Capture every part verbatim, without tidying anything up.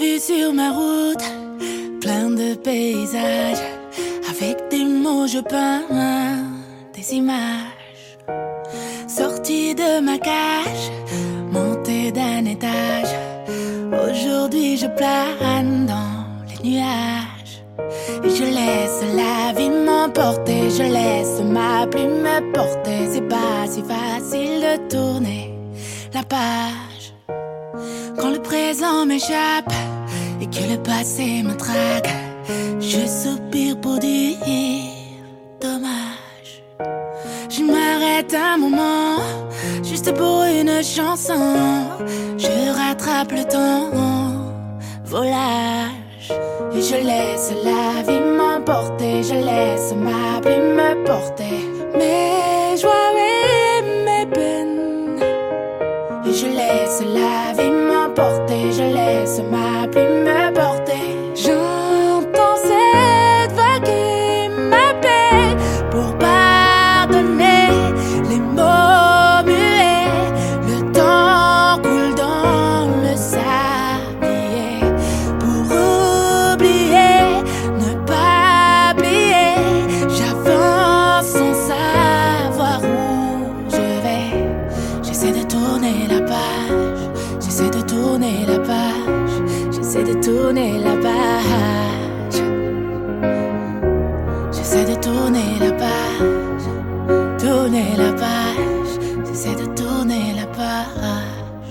vu sur ma route plein de paysages. Avec des mots je peins des images. Sortie de ma cage, montée d'un étage. Aujourd'hui je plane dans les nuages. Et je laisse la vie m'emporter, je laisse ma plume me porter. C'est pas si facile de tourner la page quand le présent m'échappe et que le passé me traque. Je soupire pour dire dommage. Je m'arrête un moment, juste pour une chanson. Je rattrape le temps, volage. Et je laisse la vie m'emporter, je laisse ma plume me porter. Mes joies et mes peines. Et je laisse la vie m'emporter, je laisse ma plume me porter. J'entends cette voix qui m'appelle pour pardonner les mots muets. Le temps coule dans le sablier. Pour oublier, ne pas plier, j'avance sans savoir où je vais. J'essaie de tourner la page, j'essaie de tourner la page, j'essaie de tourner la page. J'essaie de tourner la page, tourner la page, j'essaie de tourner la page.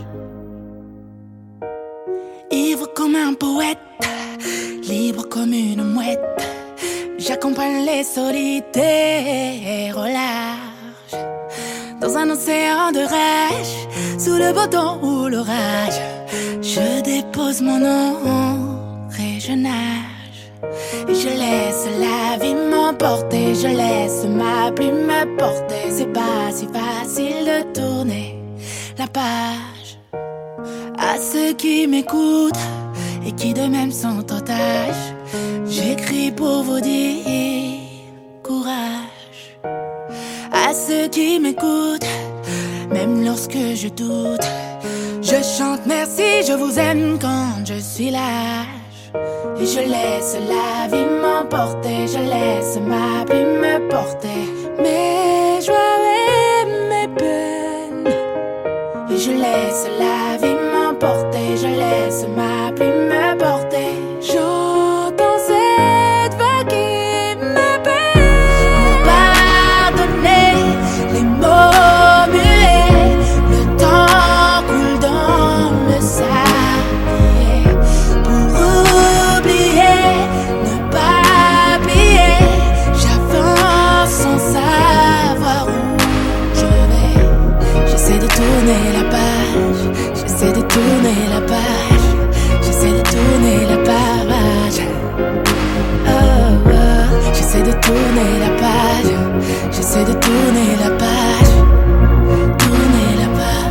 Ivre comme un poète, libre comme une mouette, j'accompagne les solitaires au large. Dans un océan de rage, sous le beau temps ou l'orage, je dépose mon nom et je nage. Et je laisse la vie m'emporter, je laisse ma plume me porter. C'est pas si facile de tourner la page. À ceux qui m'écoutent et qui de même sont otages, j'écris pour vous dire courage. À ceux qui m'écoutent, même lorsque je doute, je chante merci, je vous aime quand je suis lâche. Et je laisse la vie m'emporter, je laisse ma plume me porter. Mes joies et mes peines. Et je laisse la vie m'emporter, je laisse ma plume me porter. J'entends cette voix qui m'appelle pour pardonner les mots muets. Le temps coule dans le sablier. Pour oublier, ne pas plier, j'avance sans savoir où je vais. J'essaie de tourner la page, j'essaie de tourner la page, j'essaie de tourner la page. Oh, oh. J'essaie de tourner la page, j'essaie de tourner la page, tourner la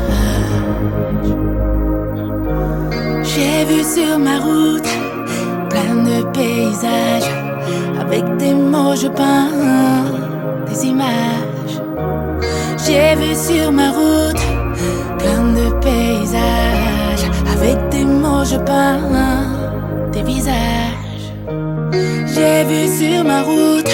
page. J'ai vu sur ma route plein de paysages. Avec des mots je peins des images. J'ai vu sur ma route plein de paysages. Avec des mots je peins des visages. J'ai vu sur ma route